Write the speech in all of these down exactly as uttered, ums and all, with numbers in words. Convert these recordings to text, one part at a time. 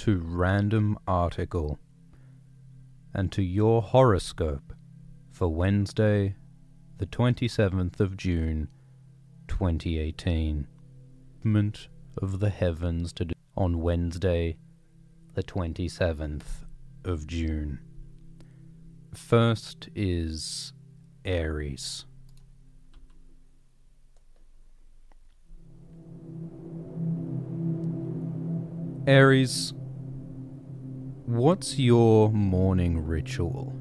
to Random Article and to your horoscope for Wednesday, the twenty-seventh of June, twenty eighteen. Movement of the heavens to do on Wednesday, the twenty-seventh of June. First is Aries. Aries, what's your morning ritual?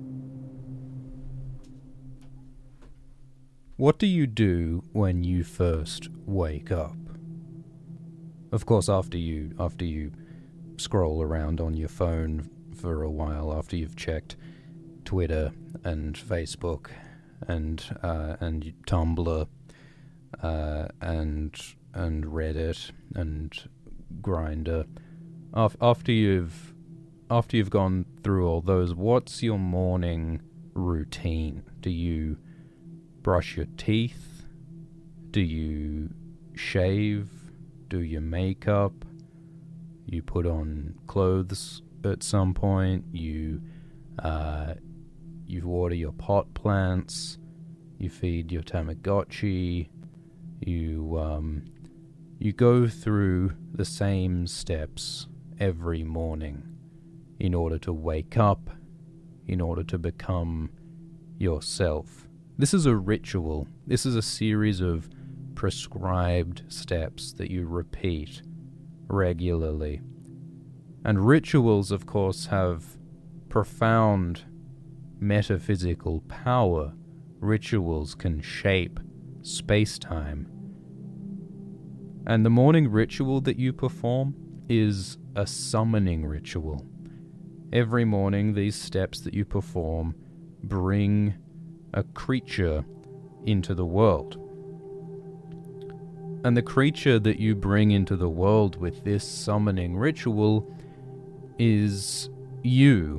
What do you do when you first wake up? Of course, after you after you scroll around on your phone for a while, after you've checked Twitter and Facebook and uh, and Tumblr uh, and and Reddit and Grindr. Af- after you've after you've gone through all those, what's your morning routine? Do you brush your teeth? Do you shave? Do your makeup? You put on clothes at some point? You uh, you water your pot plants? You feed your Tamagotchi? You um. You go through the same steps every morning in order to wake up, in order to become yourself. This is a ritual. This is a series of prescribed steps that you repeat regularly. And rituals, of course, have profound metaphysical power. Rituals can shape space-time. And the morning ritual that you perform is a summoning ritual. Every morning, these steps that you perform bring a creature into the world. And the creature that you bring into the world with this summoning ritual is you.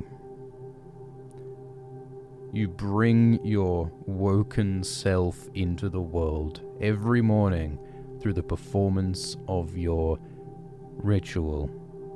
You bring your woken self into the world every morning through the performance of your ritual.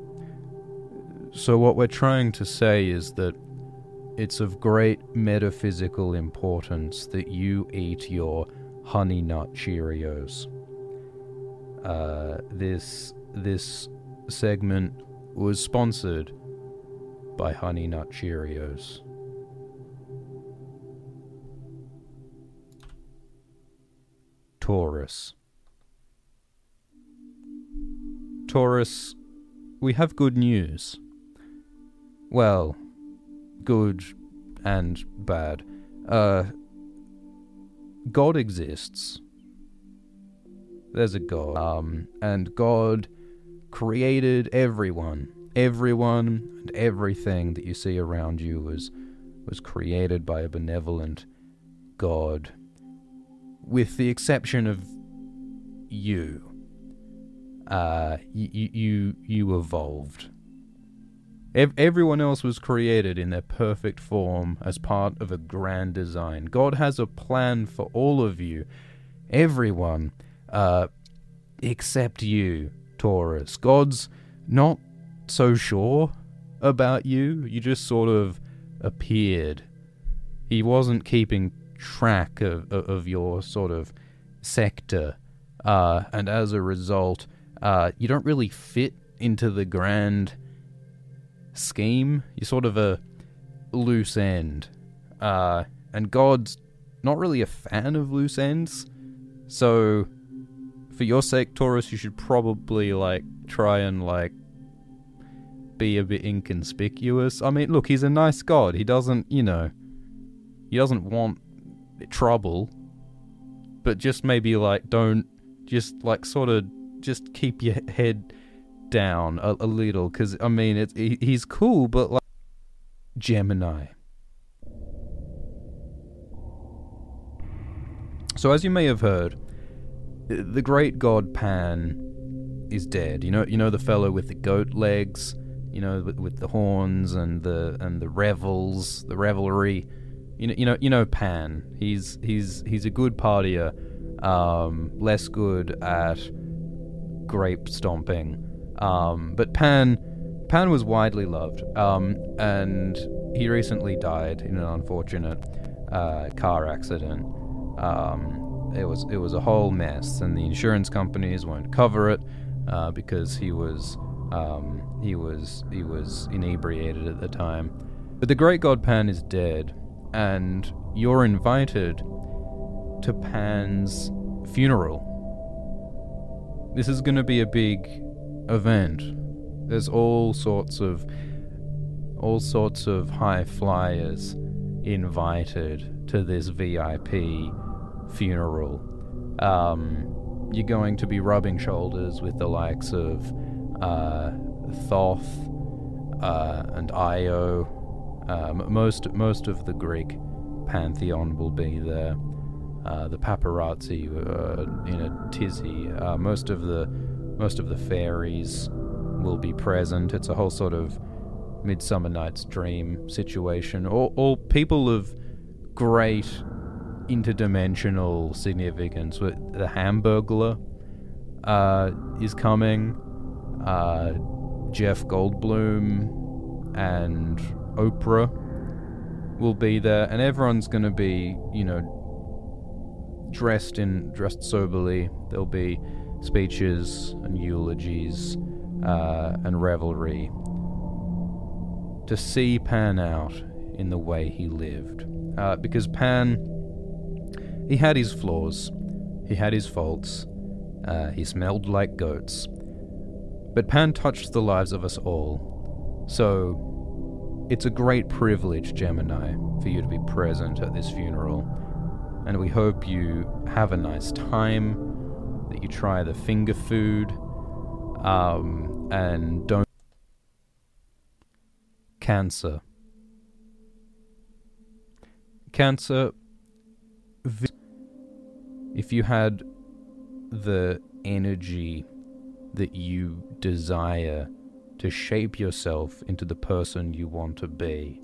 So what we're trying to say is that it's of great metaphysical importance that you eat your Honey Nut Cheerios. Uh, this this segment was sponsored by Honey Nut Cheerios. Taurus. Taurus, we have good news. Well, good and bad. Uh, God exists. There's a God. Um, and God created everyone. Everyone and everything that you see around you was, was created by a benevolent God. With the exception of you. Uh, you, you, you evolved. Ev- everyone else was created in their perfect form as part of a grand design. God has a plan for all of you, everyone, uh, except you, Taurus. God's not so sure about you. You just sort of appeared. He wasn't keeping track of, of, of your sort of sector, uh, and as a result, Uh, you don't really fit into the grand scheme. You're sort of a loose end. Uh, and God's not really a fan of loose ends. So, for your sake, Taurus, you should probably, like, try and, like, be a bit inconspicuous. I mean, look, he's a nice God. He doesn't, you know, he doesn't want trouble. But just maybe, like, don't, just, like, sort of, just keep your head down a, a little, because, I mean, it's, he, he's cool, but, like... Gemini. So, as you may have heard, the great god Pan is dead. You know, you know the fellow with the goat legs, you know, with, with the horns and the and the revels, the revelry. You know, you know, you know Pan. He's he's he's a good partier, um, less good at grape stomping. Um, but Pan Pan was widely loved, um, and he recently died in an unfortunate uh, car accident. Um, it was it was a whole mess, and the insurance companies won't cover it uh, because he was um, he was he was inebriated at the time. But the great god Pan is dead, and you're invited to Pan's funeral. This is going to be a big event. There's all sorts of all sorts of high flyers invited to this V I P funeral. Um, you're going to be rubbing shoulders with the likes of uh, Thoth uh, and Io. Um, most most of the Greek pantheon will be there. Uh, the paparazzi uh, in a tizzy. Uh, most of the most of the fairies will be present. It's a whole sort of Midsummer Night's Dream situation. All, all people of great interdimensional significance. The Hamburglar uh, is coming. Uh, Jeff Goldblum and Oprah will be there, and everyone's going to be, you know, dressed in dressed soberly. There'll be speeches and eulogies uh, and revelry to see Pan out in the way he lived. Uh, because Pan, he had his flaws, he had his faults, uh, he smelled like goats, but Pan touched the lives of us all. So it's a great privilege, Gemini, for you to be present at this funeral, and we hope you have a nice time, that you try the finger food, um, and don't... Cancer. Cancer, if you had the energy that you desire to shape yourself into the person you want to be,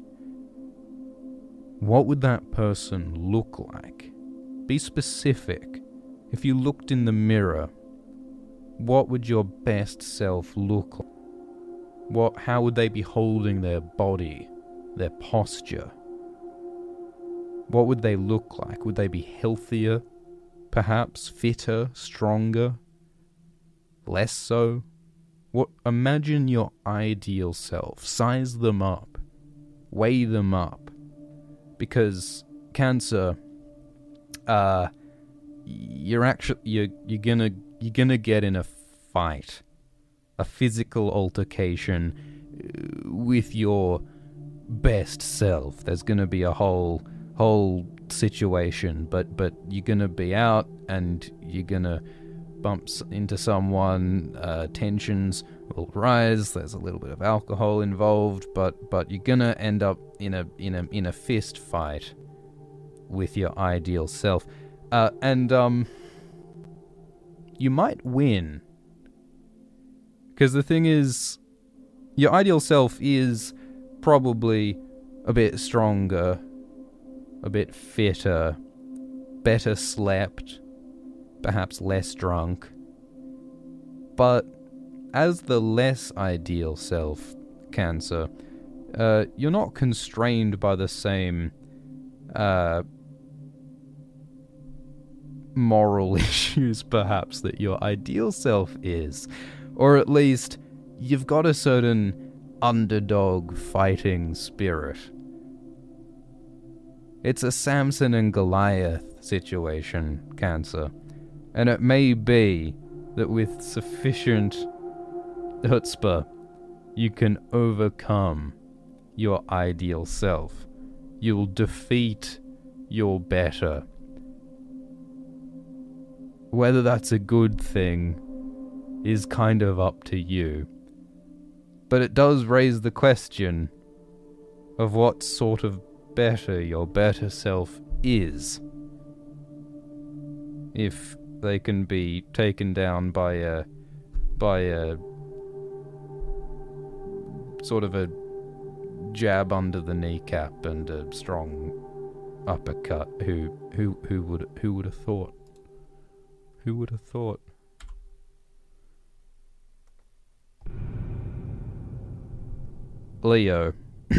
what would that person look like? Be specific. If you looked in the mirror, what would your best self look like? What, how would they be holding their body, their posture? What would they look like? Would they be healthier, perhaps fitter, stronger, less so? What? Imagine your ideal self. Size them up, weigh them up, because Cancer, uh, you're actually you're you're gonna you're gonna get in a fight, a physical altercation with your best self. There's gonna be a whole whole situation, but but you're gonna be out and you're gonna bump into someone. Uh, tensions will rise. There's a little bit of alcohol involved, but but you're gonna end up in a in a in a fist fight with your ideal self, uh, and um, you might win. Because the thing is, your ideal self is probably a bit stronger, a bit fitter, better slept, perhaps less drunk. But as the less ideal self, Cancer, uh, you're not constrained by the same uh, moral issues, perhaps, that your ideal self is. Or at least, you've got a certain underdog fighting spirit. It's a Samson and Goliath situation, Cancer. And it may be that with sufficient chutzpah, you can overcome your ideal self. You'll defeat your better. Whether that's a good thing is kind of up to you. But it does raise the question of what sort of better your better self is. If they can be taken down by a by a sort of a jab under the kneecap and a strong uppercut, who who who would who would have thought? Who would have thought? Leo,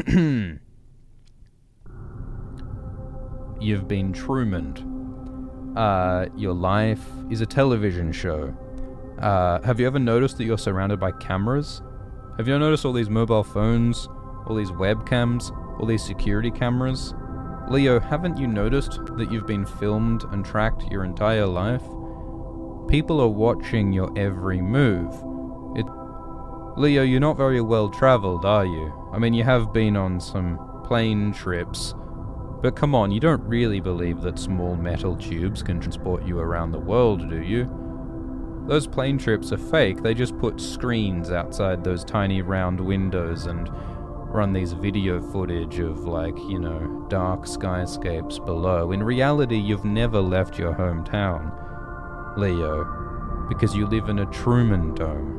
you've been Truman'd. Uh, your life is a television show. Uh, have you ever noticed that you're surrounded by cameras? Have you ever noticed all these mobile phones, all these webcams, all these security cameras? Leo, haven't you noticed that you've been filmed and tracked your entire life? People are watching your every move. It... Leo, you're not very well traveled, are you? I mean, you have been on some plane trips, but come on, you don't really believe that small metal tubes can transport you around the world, do you? Those plane trips are fake. They just put screens outside those tiny round windows and run these video footage of, like, you know, dark skyscapes below. In reality, you've never left your hometown, Leo, because you live in a Truman Dome.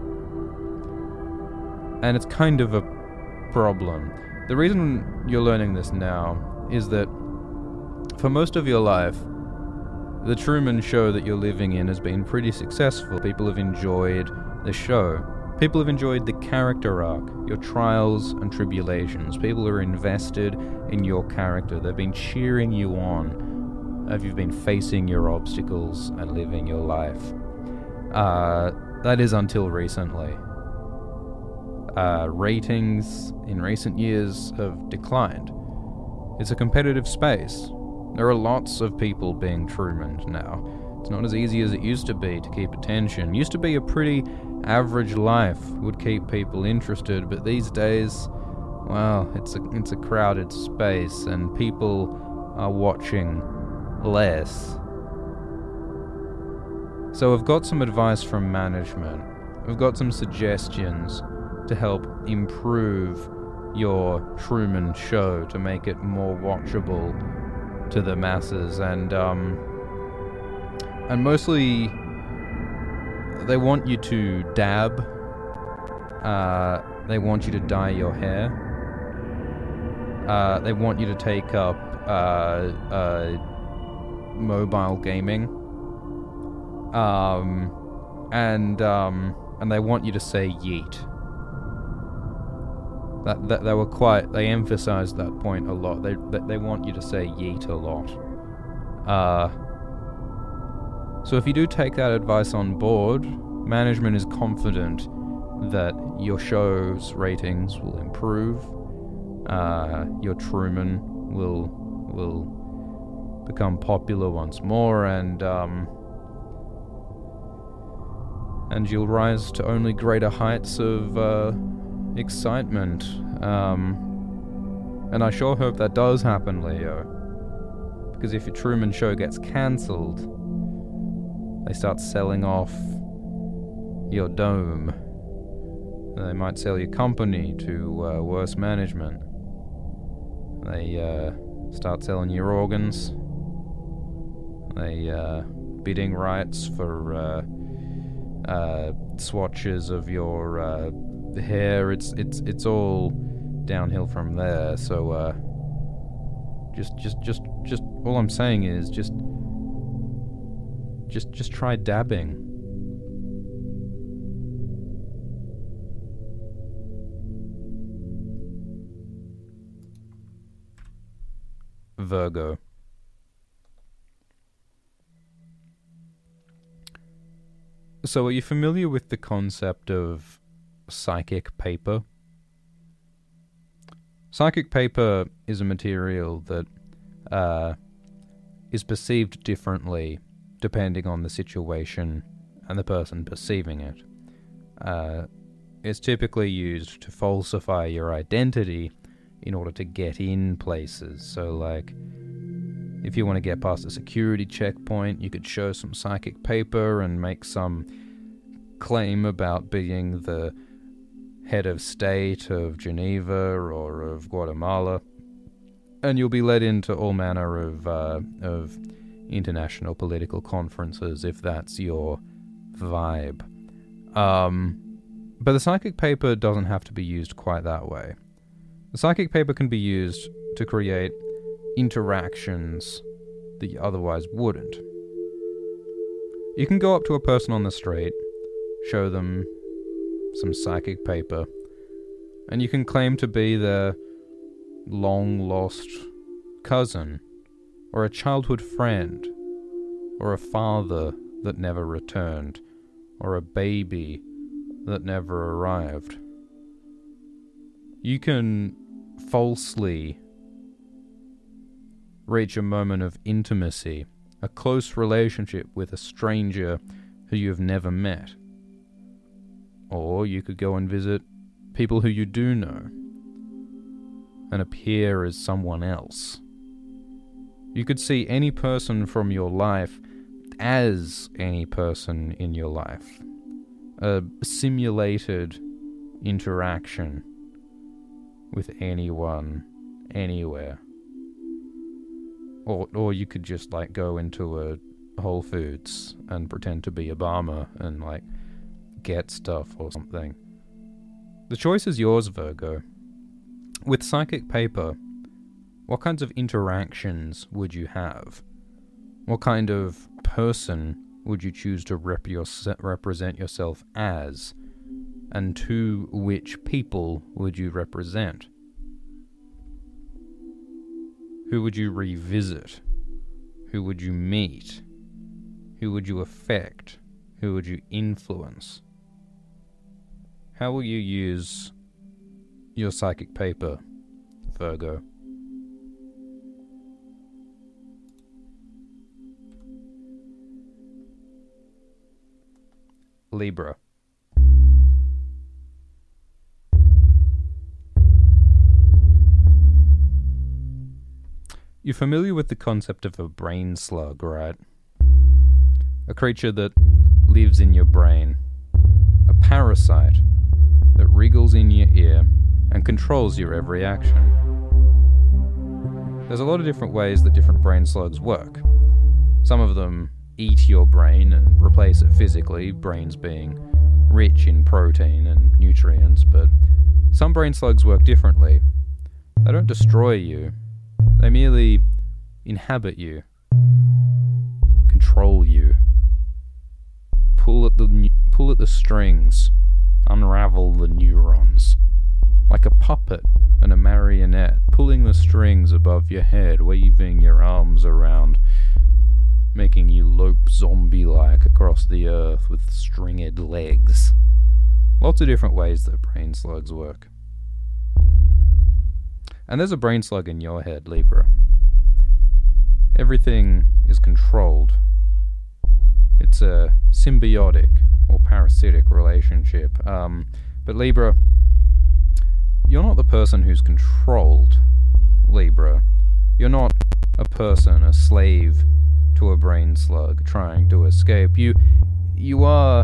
And it's kind of a problem. The reason you're learning this now is that for most of your life, the Truman Show that you're living in has been pretty successful. People have enjoyed the show. People have enjoyed the character arc, your trials and tribulations. People are invested in your character. They've been cheering you on as you've been facing your obstacles and living your life. Uh, that is until recently. Uh, ratings in recent years have declined. It's a competitive space. There are lots of people being Truman'd now. It's not as easy as it used to be to keep attention. Used to be a pretty average life would keep people interested, but these days, well, it's a it's a crowded space and people are watching less. So I've got some advice from management. I've got some suggestions to help improve your Truman Show to make it more watchable to the masses, and um and mostly they want you to dab. Uh, they want you to dye your hair. Uh, they want you to take up uh, uh, mobile gaming. Um, and um, and they want you to say yeet. That, that they were quite. They emphasized that point a lot. They they, they want you to say yeet a lot. Uh, so if you do take that advice on board, management is confident that your show's ratings will improve. Uh, your Truman will will become popular once more, and um, and you'll rise to only greater heights of uh, excitement. Um, and I sure hope that does happen, Leo. Because if your Truman Show gets cancelled, they start selling off your dome. They might sell your company to uh, worse management. They uh, start selling your organs. They uh, bidding rights for uh, uh, swatches of your uh, hair. It's it's it's all downhill from there. So uh, just just just just all I'm saying is just just just try dabbing. Virgo. So are you familiar with the concept of psychic paper? Psychic paper is a material that uh, is perceived differently depending on the situation and the person perceiving it. Uh, it's typically used to falsify your identity in order to get in places. So, like, if you want to get past a security checkpoint, you could show some psychic paper and make some claim about being the head of state of Geneva or of Guatemala, and you'll be led into all manner of uh, of international political conferences if that's your vibe. Um, but the psychic paper doesn't have to be used quite that way. The psychic paper can be used to create interactions that you otherwise wouldn't. You can go up to a person on the street, show them some psychic paper, And you can claim to be their long-lost cousin, or a childhood friend, or a father that never returned, or a baby that never arrived. You can falsely reach a moment of intimacy, a close relationship with a stranger who you've never met. Or you could go and visit people who you do know and appear as someone else. You could see any person from your life as any person in your life. A simulated interaction with anyone, anywhere. Or or you could just, like, go into a Whole Foods and pretend to be Obama and, like, get stuff or something. The choice is yours, Virgo. With psychic paper, what kinds of interactions would you have? What kind of person would you choose to rep your, represent yourself as? And to which people would you represent? Who would you revisit? Who would you meet? Who would you affect? Who would you influence? How will you use your psychic paper, Virgo? Libra. You're familiar with the concept of a brain slug, right? A creature that lives in your brain. A parasite that wriggles in your ear and controls your every action. There's a lot of different ways that different brain slugs work. Some of them eat your brain and replace it physically, brains being rich in protein and nutrients, but some brain slugs work differently. They don't destroy you. They merely inhabit you, control you, pull at the pull at the strings, unravel the neurons, like a puppet and a marionette, pulling the strings above your head, waving your arms around, making you lope zombie-like across the earth with stringed legs. Lots of different ways that brain slugs work. And there's a brain slug in your head, Libra. Everything is controlled. It's a symbiotic or parasitic relationship. Um, but Libra, you're not the person who's controlled, Libra. You're not a person, a slave to a brain slug trying to escape. You, you are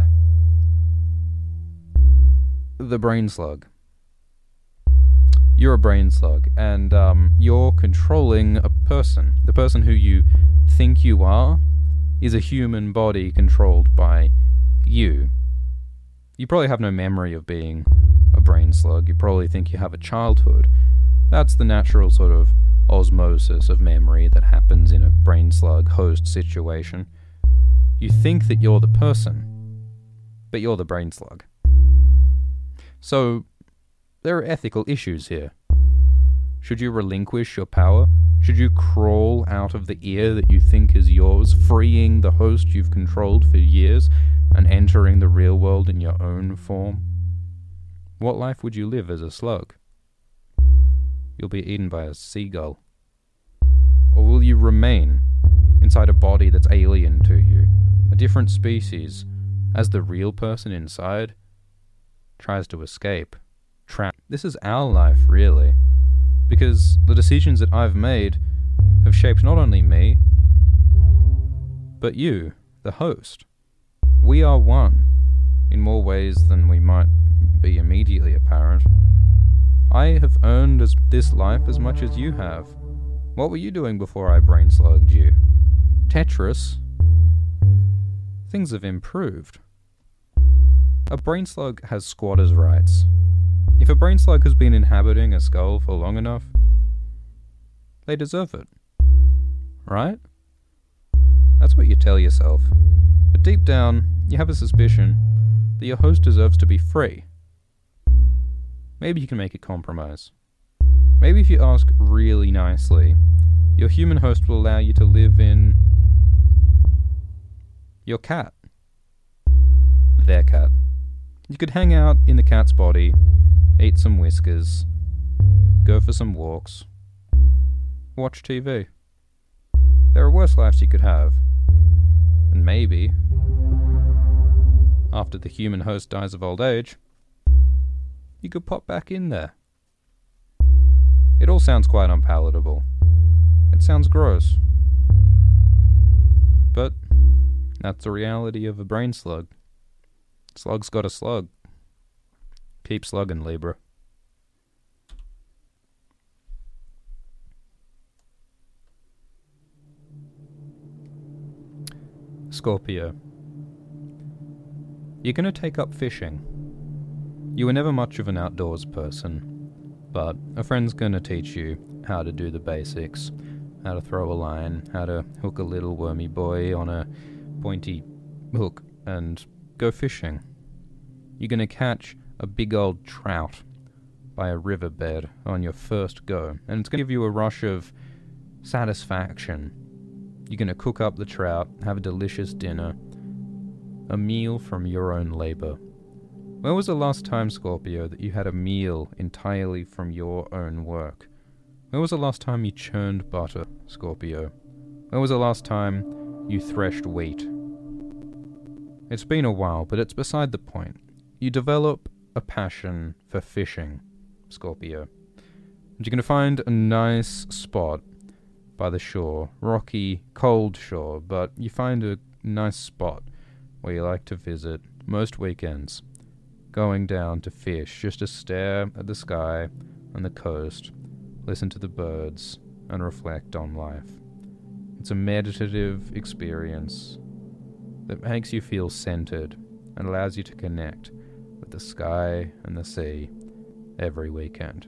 the brain slug. You're a brain slug, and um, you're controlling a person. The person who you think you are is a human body controlled by you. You probably have no memory of being a brain slug. You probably think you have a childhood. That's the natural sort of osmosis of memory that happens in a brain slug host situation. You think that you're the person, but you're the brain slug. So, there are ethical issues here. Should you relinquish your power? Should you crawl out of the ear that you think is yours, freeing the host you've controlled for years, and entering the real world in your own form? What life would you live as a slug? You'll be eaten by a seagull. Or will you remain inside a body that's alien to you, a different species, as the real person inside tries to escape? Tra- this is our life, really, because the decisions that I've made have shaped not only me, but you, the host. We are one, in more ways than we might be immediately apparent. I have earned as this life as much as you have. What were you doing before I brain slugged you? Tetris? Things have improved. A brain slug has squatters' rights. If a brain slug has been inhabiting a skull for long enough, they deserve it. Right? That's what you tell yourself. But deep down, you have a suspicion that your host deserves to be free. maybe you can make a compromise. Maybe if you ask really nicely, your human host will allow you to live in your cat. Their cat. You could hang out in the cat's body, eat some whiskers, go for some walks, watch T V. There are worse lives you could have. And maybe, after the human host dies of old age, you could pop back in there. It all sounds quite unpalatable. It sounds gross. But that's the reality of a brain slug. Slug's got a slug. Keep slugging, Libra. Scorpio. You're going to take up fishing. You were never much of an outdoors person, but a friend's going to teach you how to do the basics, how to throw a line, how to hook a little wormy boy on a pointy hook and go fishing. You're going to catch a big old trout by a riverbed on your first go, and it's going to give you a rush of satisfaction. You're going to cook up the trout, have a delicious dinner, a meal from your own labor. When was the last time, Scorpio, that you had a meal entirely from your own work? When was the last time you churned butter, Scorpio? When was the last time you threshed wheat? It's been a while, but it's beside the point. You develop a passion for fishing, Scorpio. And you're going to find a nice spot by the shore, rocky, cold shore, but you find a nice spot where you like to visit most weekends, going down to fish, just to stare at the sky and the coast, listen to the birds, and reflect on life. It's a meditative experience that makes you feel centered and allows you to connect with the sky and the sea every weekend.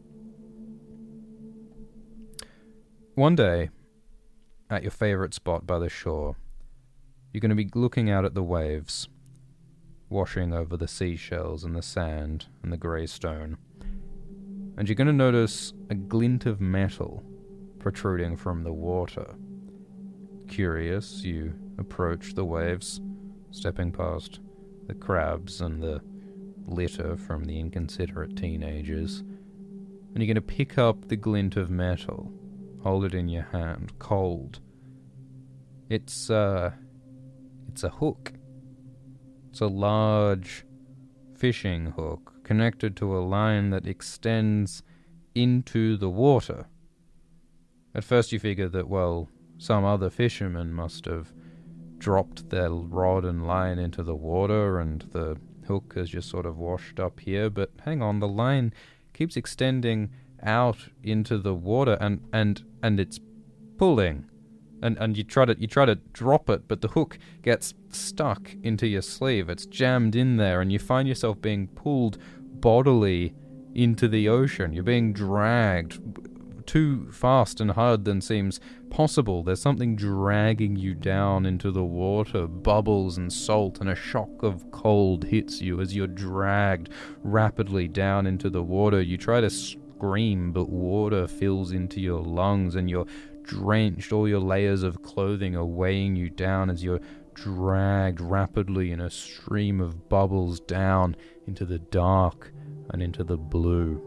One day, at your favorite spot by the shore, you're going to be looking out at the waves, washing over the seashells and the sand and the grey stone, and you're going to notice a glint of metal protruding from the water. Curious, you approach the waves, stepping past the crabs and the litter from the inconsiderate teenagers, and you're going to pick up the glint of metal, hold it in your hand, cold. It's, uh, it's a hook. It's a large fishing hook connected to a line that extends into the water. At first you figure that, well, some other fisherman must have dropped their rod and line into the water and the hook has just sort of washed up here, but hang on, the line keeps extending out into the water and and and it's pulling, and and you try to you try to drop it, but the hook gets stuck into your sleeve. It's jammed in there, and you find yourself being pulled bodily into the ocean. You're being dragged too fast and hard than seems possible. There's something dragging you down into the water. Bubbles and salt and a shock of cold hits you as you're dragged rapidly down into the water. You try to scream, but water fills into your lungs and you're drenched. All your layers of clothing are weighing you down as you're dragged rapidly in a stream of bubbles down into the dark and into the blue.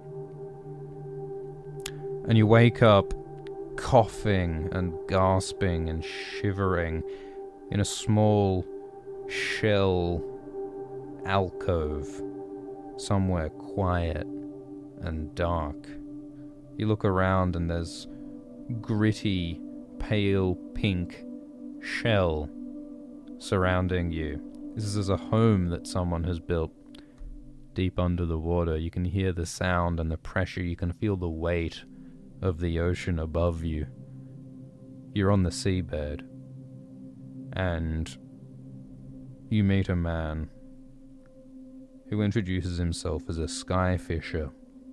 And you wake up coughing and gasping and shivering in a small shell alcove somewhere quiet and dark. You look around and there's gritty, pale pink shell surrounding you. This is a home that someone has built deep under the water. You can hear the sound and the pressure. You can feel the weight of the ocean above you. You're on the seabed, and you meet a man who introduces himself as a sky fisher.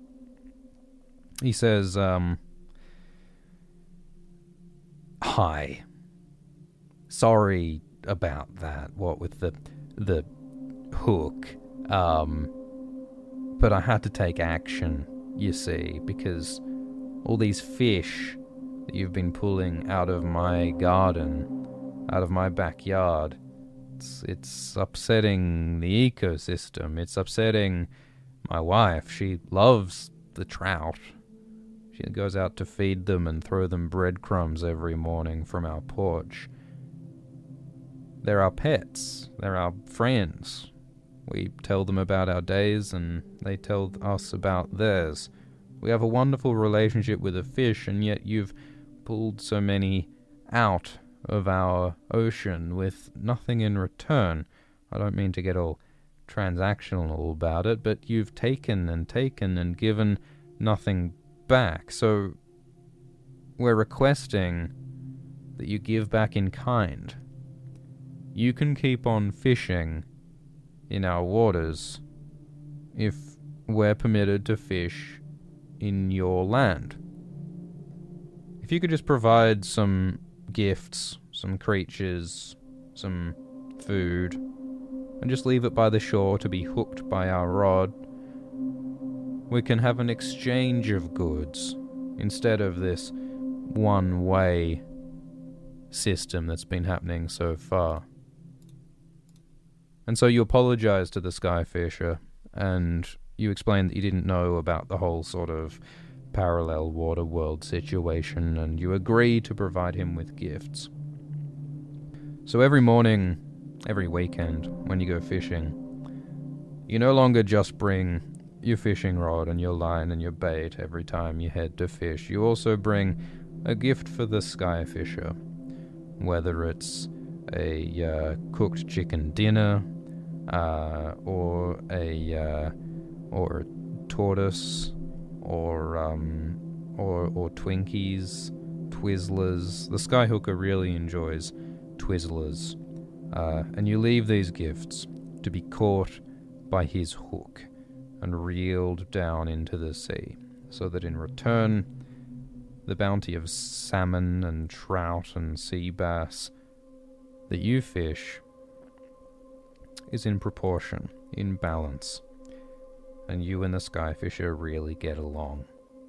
He says, um, "Hi. Sorry about that, what with the the hook. Um, but I had to take action, you see, because all these fish that you've been pulling out of my garden, out of my backyard, it's, it's upsetting the ecosystem. It's upsetting my wife. She loves the trout. She goes out to feed them and throw them breadcrumbs every morning from our porch. They're our pets. They're our friends. We tell them about our days and they tell us about theirs. We have a wonderful relationship with the fish, and yet you've pulled so many out of our ocean with nothing in return. I don't mean to get all transactional about it, but you've taken and taken and given nothing back. So we're requesting that you give back in kind. You can keep on fishing in our waters if we're permitted to fish in your land. If you could just provide some gifts, some creatures, some food, and just leave it by the shore to be hooked by our rod, we can have an exchange of goods instead of this one-way system that's been happening so far. And so you apologize to the Skyfisher, and you explain that you didn't know about the whole sort of parallel water world situation, and you agree to provide him with gifts. So every morning, every weekend, when you go fishing, you no longer just bring your fishing rod and your line and your bait every time you head to fish. You also bring a gift for the Skyfisher, whether it's a uh, cooked chicken dinner, uh, or a uh, or a tortoise, or um, or or Twinkies, Twizzlers. The Skyhooker really enjoys Twizzlers, uh, and you leave these gifts to be caught by his hook and reeled down into the sea, so that in return, the bounty of salmon and trout and sea bass that you fish is in proportion, in balance, and you and the Skyfisher really get along.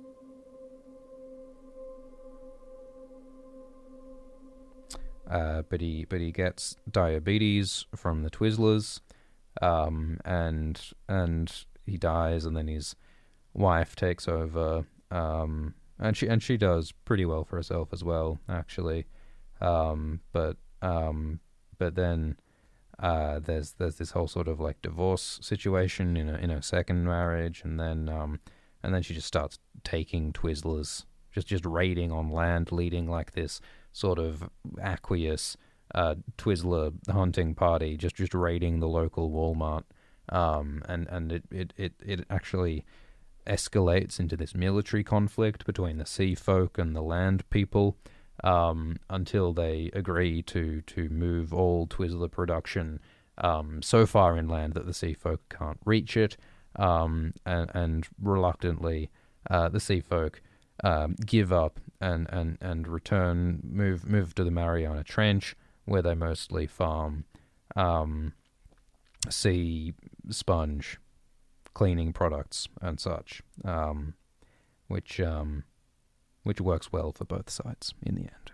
Uh, but he but he gets diabetes from the Twizzlers, um, and and he dies, and then his wife takes over, um, and she and she does pretty well for herself as well, actually. Um, but um, but then uh, there's there's this whole sort of like divorce situation in a in a second marriage, and then um, and then she just starts taking Twizzlers, just just raiding on land, leading like this sort of aqueous uh, Twizzler hunting party, just just raiding the local Walmart. Um, and, and it, it, it, it actually escalates into this military conflict between the sea folk and the land people, um, until they agree to, to move all Twizzler production um, so far inland that the sea folk can't reach it, um, and, and reluctantly uh, the sea folk um, give up and, and, and return, move move to the Mariana Trench, where they mostly farm um, sea sponge cleaning products and such, um, which um, which works well for both sides in the end.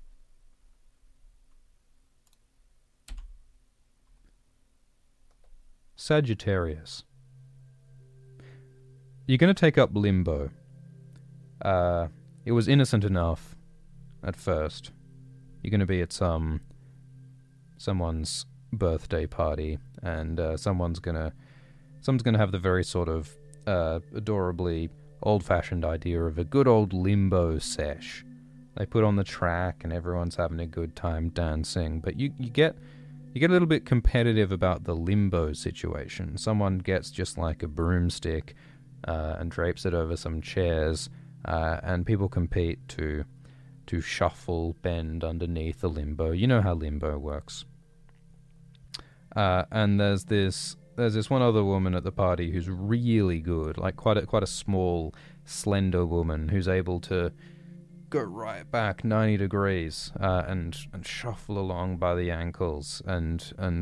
Sagittarius. You're going to take up limbo. Uh, it was innocent enough at first. You're going to be at some someone's birthday party, and uh, someone's gonna someone's gonna have the very sort of uh, adorably old-fashioned idea of a good old limbo sesh. They put on the track, and everyone's having a good time dancing. But you you get you get a little bit competitive about the limbo situation. Someone gets just like a broomstick uh, and drapes it over some chairs, uh, and people compete to to shuffle, bend underneath the limbo. You know how limbo works. Uh, and there's this there's this one other woman at the party who's really good, like quite a, quite a small, slender woman who's able to go right back ninety degrees uh, and and shuffle along by the ankles and and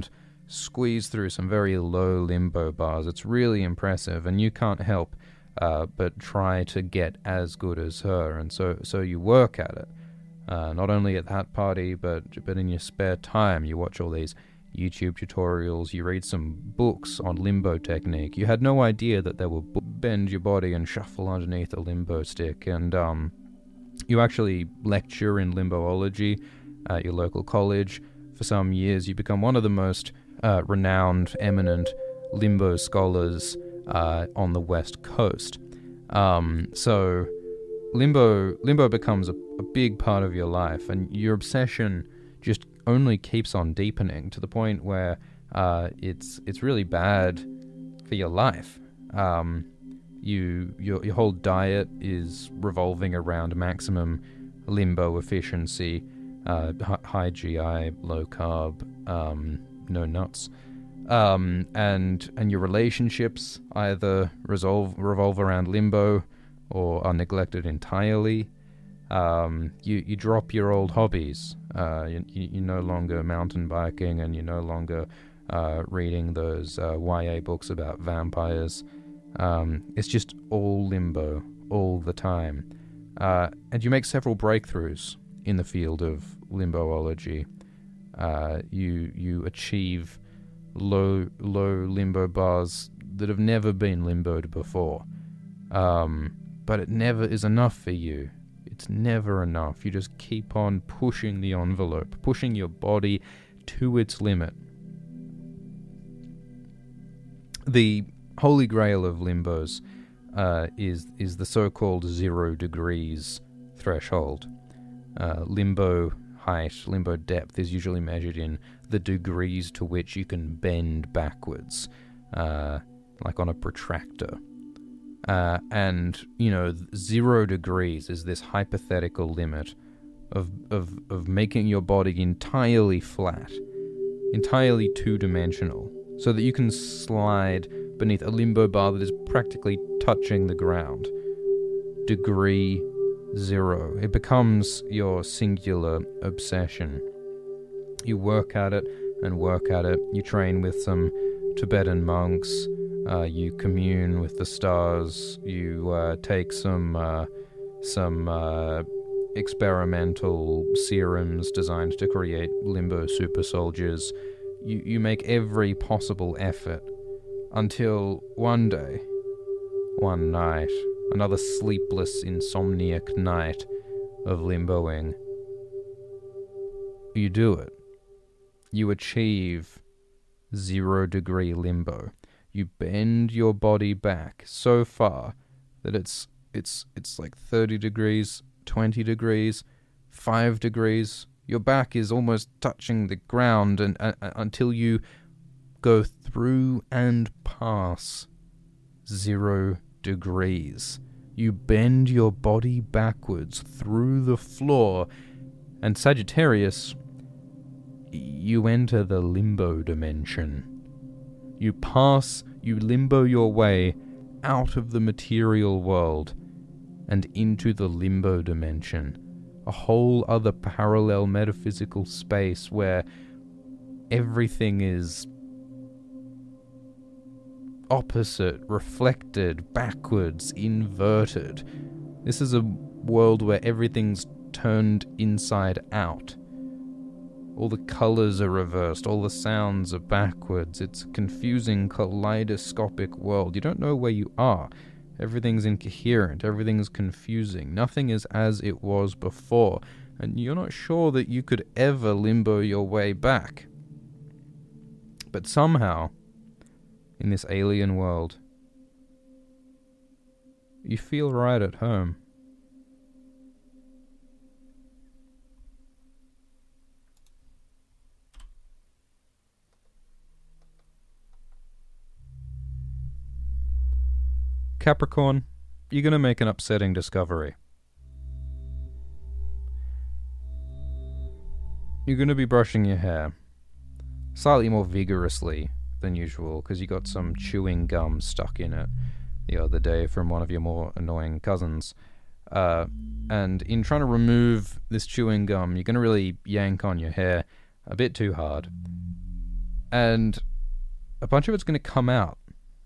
squeeze through some very low limbo bars. It's really impressive, and you can't help uh, but try to get as good as her, and so so you work at it. Uh, not only at that party, but but in your spare time, you watch all these YouTube tutorials, you read some books on limbo technique. You had no idea that they would bend your body and shuffle underneath a limbo stick, and um, you actually lecture in limboology at your local college. For some years, you become one of the most uh, renowned, eminent limbo scholars uh, on the West Coast. Um, so, limbo limbo becomes a, a big part of your life, and your obsession just only keeps on deepening to the point where uh, it's it's really bad for your life. Um, you your your whole diet is revolving around maximum limbo efficiency, uh, high G I, low carb, um, no nuts, um, and and your relationships either resolve revolve around limbo or are neglected entirely. Um, you, you drop your old hobbies. Uh, you, you're no longer mountain biking, and you're no longer uh, reading those uh, Y A books about vampires. Um, it's just all limbo, all the time. Uh, and you make several breakthroughs in the field of limboology. Uh, you you achieve low low limbo bars that have never been limboed before. Um, but it never is enough for you. It's never enough. You just keep on pushing the envelope, pushing your body to its limit. The holy grail of limbos uh, is is the so-called zero degrees threshold. Uh, limbo height, limbo depth is usually measured in the degrees to which you can bend backwards, uh, like on a protractor. Uh, and, you know, zero degrees is this hypothetical limit of, of, of making your body entirely flat, entirely two-dimensional, so that you can slide beneath a limbo bar that is practically touching the ground. Degree zero. It becomes your singular obsession. You work at it and work at it. You train with some Tibetan monks. Uh, you commune with the stars. You uh, take some uh, some uh, experimental serums designed to create limbo super soldiers. You you make every possible effort until one day, one night, another sleepless, insomniac night of limboing, you do it. You achieve zero degree limbo. You bend your body back so far that it's it's it's like thirty degrees, twenty degrees, five degrees. Your back is almost touching the ground, and uh, until you go through and pass zero degrees. You bend your body backwards through the floor, and Sagittarius, you enter the limbo dimension. You pass, you limbo your way out of the material world and into the limbo dimension, a whole other parallel metaphysical space where everything is opposite, reflected, backwards, inverted. This is a world where everything's turned inside out. All the colors are reversed, all the sounds are backwards. It's a confusing, kaleidoscopic world. You don't know where you are. Everything's incoherent, everything's confusing. Nothing is as it was before, and you're not sure that you could ever limbo your way back. But somehow, in this alien world, you feel right at home. Capricorn, you're going to make an upsetting discovery. You're going to be brushing your hair slightly more vigorously than usual because you got some chewing gum stuck in it the other day from one of your more annoying cousins. Uh, and in trying to remove this chewing gum, you're going to really yank on your hair a bit too hard. and a bunch of it's going to come out.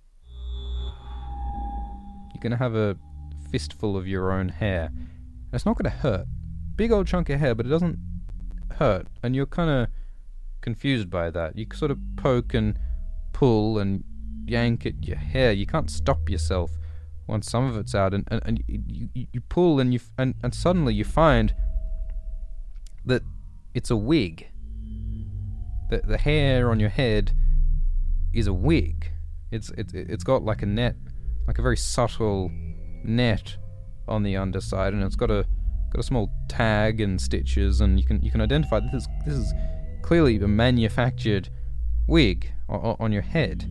You're going to have a fistful of your own hair. And it's not going to hurt. Big old chunk of hair, but it doesn't hurt. And you're kind of confused by that. You sort of poke and pull and yank at your hair. You can't stop yourself once some of it's out. And, and, and you, you, you pull and, you, and, and suddenly you find that it's a wig. The, the hair on your head is a wig. It's, it's, it's got like a net, like a very subtle net on the underside, and it's got a got a small tag and stitches, and you can you can identify this is this is clearly a manufactured wig o- on your head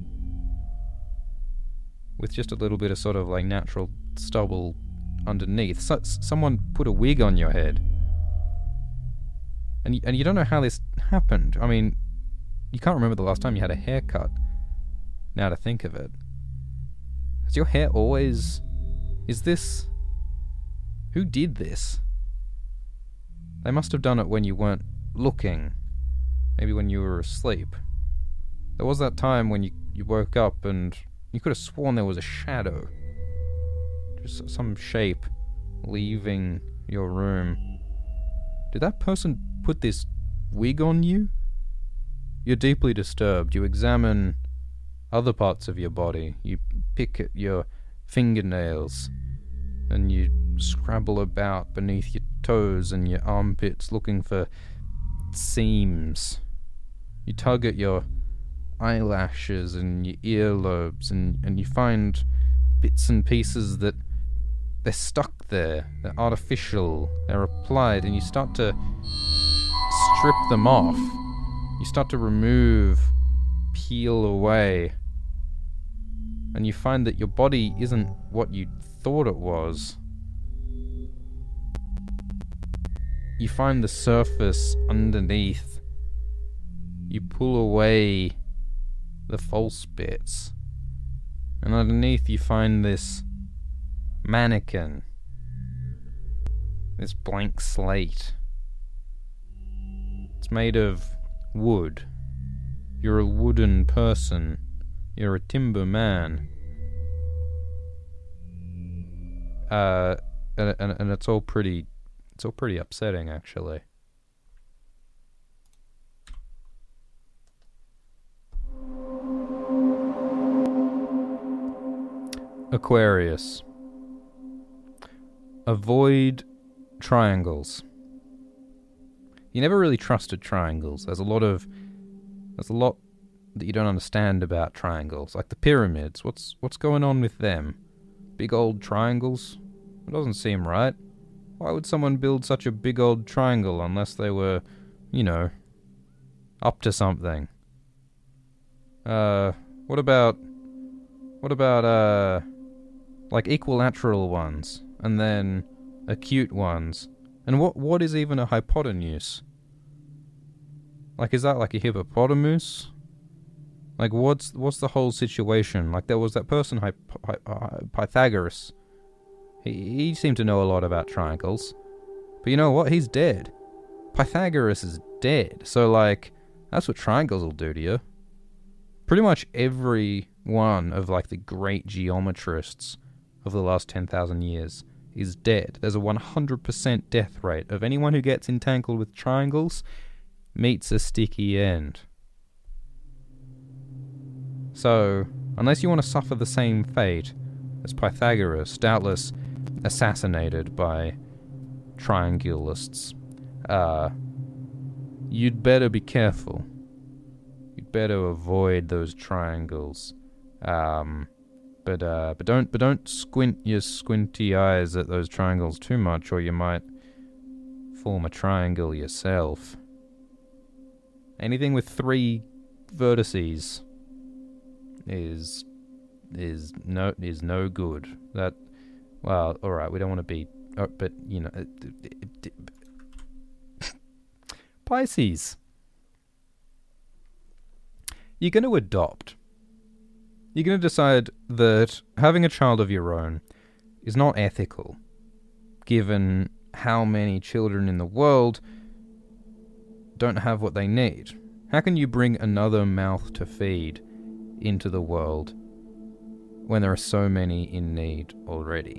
with just a little bit of sort of like natural stubble underneath. So, someone put a wig on your head, and you, and you don't know how this happened. I mean, you can't remember the last time you had a haircut. Now to think of it, has your hair always? Is this? Who did this? They must have done it when you weren't looking. Maybe when you were asleep. There was that time when you, you woke up and you could have sworn there was a shadow. Just some shape leaving your room. Did that person put this wig on you? You're deeply disturbed. You examine other parts of your body. You pick at your fingernails and you scrabble about beneath your toes and your armpits looking for seams. You tug at your eyelashes and your earlobes, and, and you find bits and pieces that they're stuck there, they're artificial, they're applied, and you start to strip them off. You start to remove, peel away, and you find that your body isn't what you thought it was. You find the surface underneath. You pull away the false bits, and underneath you find this mannequin, this blank slate. It's made of wood. You're a wooden person. You're a timber man. Uh, and, and, and it's all pretty, it's all pretty upsetting, actually. Aquarius. Avoid triangles. You never really trusted triangles. There's a lot of, there's a lot that you don't understand about triangles. Like the pyramids. What's what's going on with them? Big old triangles? It doesn't seem right. Why would someone build such a big old triangle unless they were, you know, up to something? Uh, what about, what about, uh, like equilateral ones, and then acute ones? And what what is even a hypotenuse? Like, is that like a hippopotamus? Like, what's what's the whole situation? Like, there was that person, Hy- Hy- uh, Pythagoras. He, he seemed to know a lot about triangles. But you know what? He's dead. Pythagoras is dead. So, like, that's what triangles will do to you. Pretty much every one of, like, the great geometrists of the last ten thousand years is dead. There's a one hundred percent death rate of anyone who gets entangled with triangles meets a sticky end. So, unless you want to suffer the same fate as Pythagoras, doubtless assassinated by triangulists, uh, you'd better be careful. You'd better avoid those triangles. Um, but uh, but don't but don't squint your squinty eyes at those triangles too much, or you might form a triangle yourself. Anything with three vertices is is no is no good. That well, all right. We don't want to be, uh, but you know, it, it, it, Pisces. You're going to adopt. You're going to decide that having a child of your own is not ethical, given how many children in the world don't have what they need. How can you bring another mouth to feed into the world when there are so many in need already?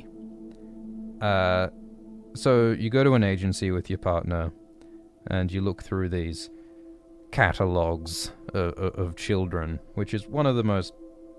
Uh, so you go to an agency with your partner and you look through these catalogues of, of children, which is one of the most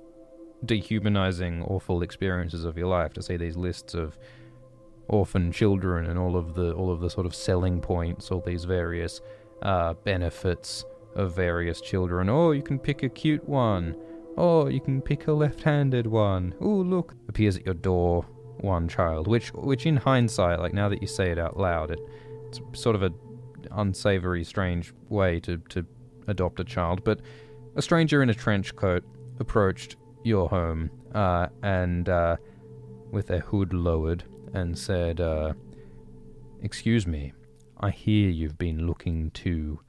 dehumanizing, awful experiences of your life, to see these lists of orphan children and all of the all of the sort of selling points, all these various uh, benefits of various children. Oh, you can pick a cute one. Oh, you can pick a left-handed one. Oh, look, appears at your door one child, which which in hindsight, like now that you say it out loud, it, it's sort of a unsavory, strange way to, to adopt a child. But a stranger in a trench coat approached your home uh, and uh, with their hood lowered and said, uh, "Excuse me, I hear you've been looking to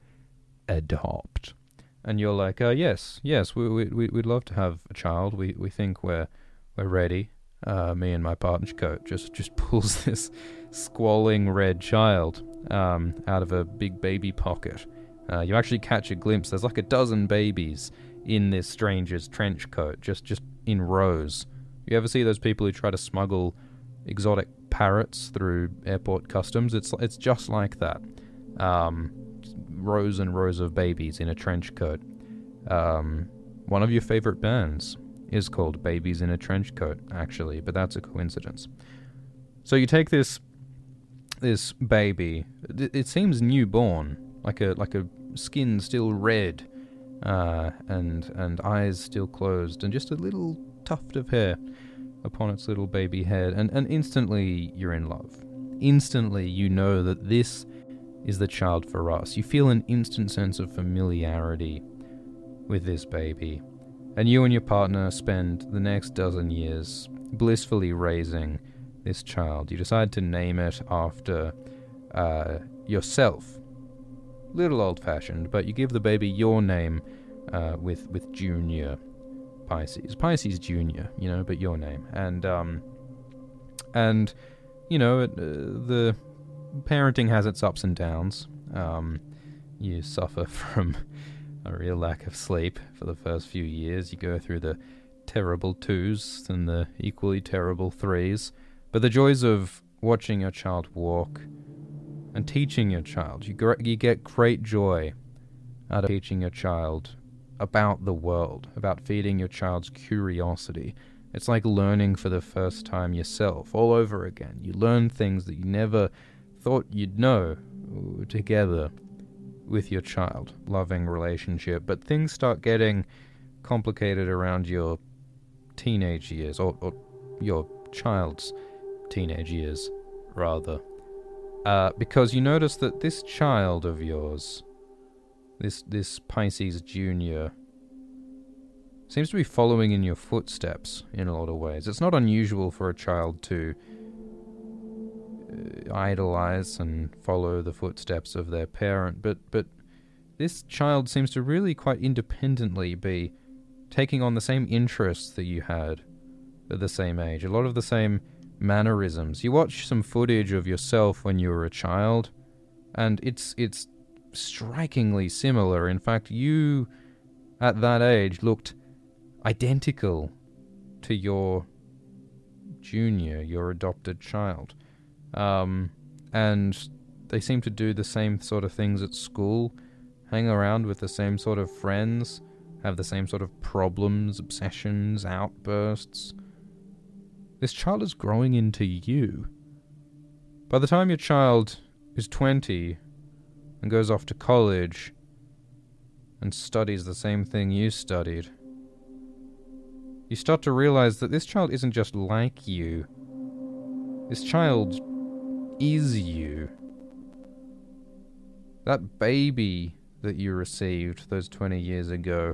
adopt." And you're like, uh, yes, yes, we, we, we'd love to have a child. We we think we're we're ready. Uh, me and my partner coat just, just pulls this squalling red child um, out of a big baby pocket. Uh, you actually catch a glimpse. There's like a dozen babies in this stranger's trench coat, just, just in rows. You ever see those people who try to smuggle exotic parrots through airport customs? It's it's just like that. Um, rows and rows of babies in a trench coat. Um, one of your favorite bands is called Babies in a Trench Coat, actually, but that's a coincidence. So you take this this baby. It, it seems newborn, like a like a skin still red, uh, and and eyes still closed, and just a little tuft of hair upon its little baby head, and, and instantly you're in love. Instantly you know that this is the child for us. You feel an instant sense of familiarity with this baby. And you and your partner spend the next dozen years blissfully raising this child. You decide to name it after uh, yourself. Little old-fashioned, but you give the baby your name uh, with with Junior Pisces. Pisces Junior, you know, but your name. And, um, and you know, it, uh, the parenting has its ups and downs. Um, you suffer from a real lack of sleep for the first few years. You go through the terrible twos and the equally terrible threes. But the joys of watching your child walk and teaching your child, you, gr- you get great joy out of teaching your child about the world, about feeding your child's curiosity. It's like learning for the first time yourself, all over again. You learn things that you never thought you'd know together with your child. Loving relationship. But things start getting complicated around your teenage years, or, or your child's teenage years, rather. Uh, because you notice that this child of yours, this this Pisces Junior, seems to be following in your footsteps in a lot of ways. It's not unusual for a child to uh, idolize and follow the footsteps of their parent, but but this child seems to really quite independently be taking on the same interests that you had at the same age, a lot of the same mannerisms. You watch some footage of yourself when you were a child, and it's it's strikingly similar. In fact, you at that age looked identical to your junior, your adopted child. Um, and they seem to do the same sort of things at school, hang around with the same sort of friends, have the same sort of problems, obsessions, outbursts. This child is growing into you. By the time your child is twenty and goes off to college and studies the same thing you studied, you start to realize that this child isn't just like you. This child is you. That baby that you received those twenty years ago,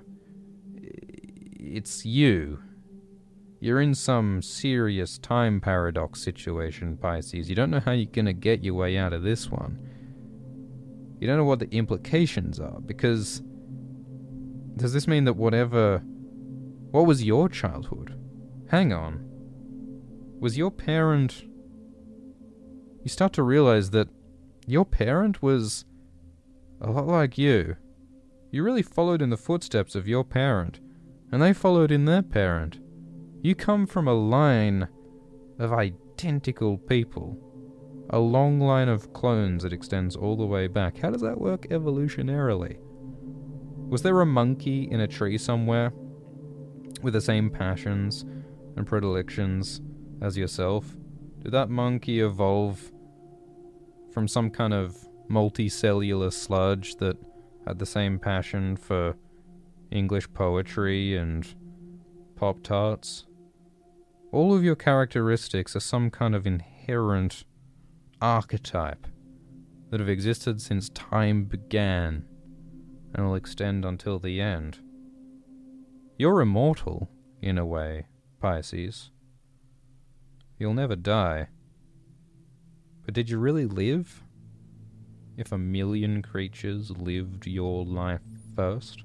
it's you. You're in some serious time paradox situation, Pisces. You don't know how you're going to get your way out of this one. You don't know what the implications are, because does this mean that whatever... What was your childhood? Hang on. Was your parent... You start to realize that your parent was a lot like you. You really followed in the footsteps of your parent, and they followed in their parent. You come from a line of identical people. A long line of clones that extends all the way back. How does that work evolutionarily? Was there a monkey in a tree somewhere with the same passions and predilections as yourself? Did that monkey evolve from some kind of multicellular sludge that had the same passion for English poetry and Pop-Tarts? All of your characteristics are some kind of inherent archetype that have existed since time began and will extend until the end. You're immortal, in a way, Pisces. You'll never die. But did you really live? If a million creatures lived your life first?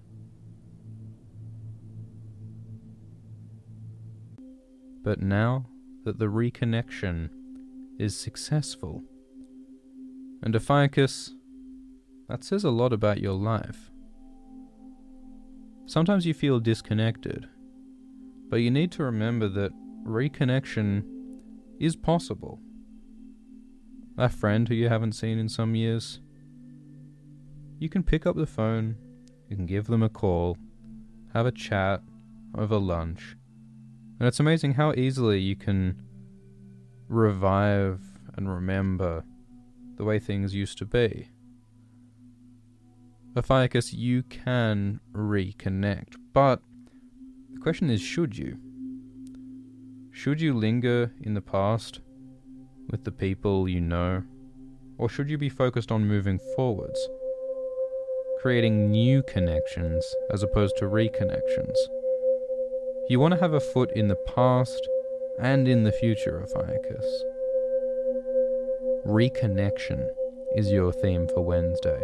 But now that the reconnection is successful, and Ophiuchus, that says a lot about your life. Sometimes you feel disconnected, but you need to remember that reconnection is possible. That friend who you haven't seen in some years, you can pick up the phone, you can give them a call, have a chat over lunch, and it's amazing how easily you can revive and remember the way things used to be. Ophiuchus, you can reconnect, but the question is, should you? Should you linger in the past with the people you know, or should you be focused on moving forwards, creating new connections as opposed to reconnections? You want to have a foot in the past and in the future, Ophiuchus. Reconnection is your theme for Wednesday.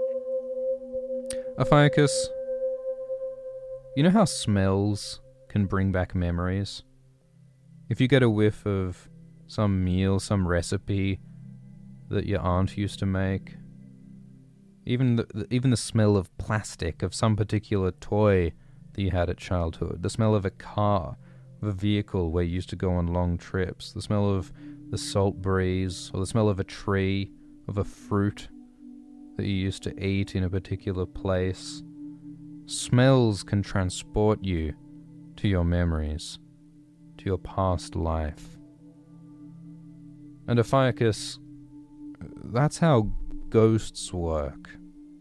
Ophiuchus, you know how smells can bring back memories? If you get a whiff of some meal, some recipe that your aunt used to make, even the, even the smell of plastic, of some particular toy that you had at childhood, the smell of a car, of a vehicle where you used to go on long trips, the smell of the salt breeze, or the smell of a tree, of a fruit that you used to eat in a particular place. Smells can transport you to your memories, to your past life. And Ophiuchus, that's how ghosts work.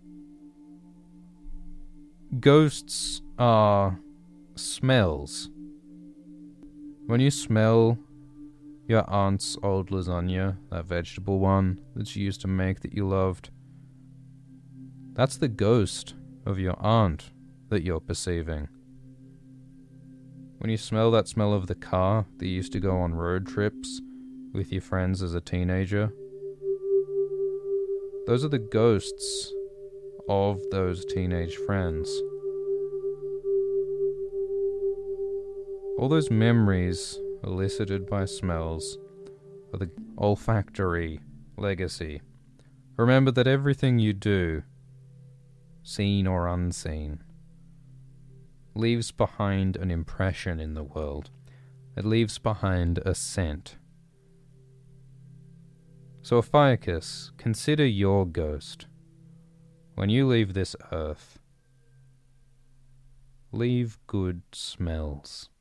Ghosts are smells. When you smell your aunt's old lasagna, that vegetable one that she used to make that you loved, that's the ghost of your aunt that you're perceiving. When you smell that smell of the car that you used to go on road trips with your friends as a teenager, those are the ghosts of those teenage friends. All those memories elicited by smells are the olfactory legacy. Remember that everything you do, seen or unseen, leaves behind an impression in the world. It leaves behind a scent. So Ophiuchus, consider your ghost. When you leave this earth, leave good smells.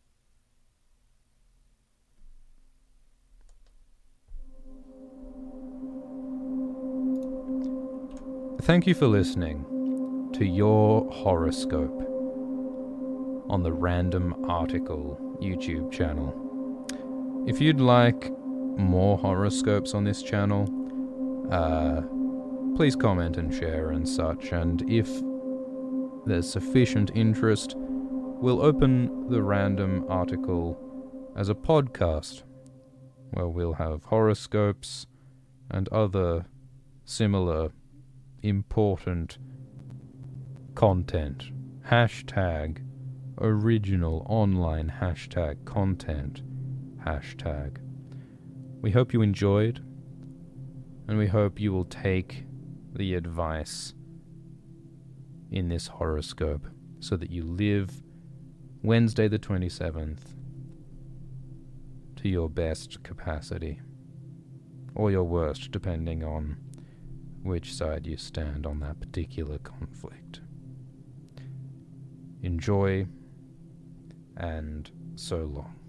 Thank you for listening to Your Horoscope on the Random Article YouTube channel. If you'd like more horoscopes on this channel, uh, please comment and share and such, and if there's sufficient interest, we'll open the Random Article as a podcast, where we'll have horoscopes and other similar important content. Hashtag original online hashtag content hashtag. We hope you enjoyed, and we hope you will take the advice in this horoscope so that you live Wednesday the twenty-seventh to your best capacity, or your worst, depending on which side you stand on that particular conflict. Enjoy, and so long.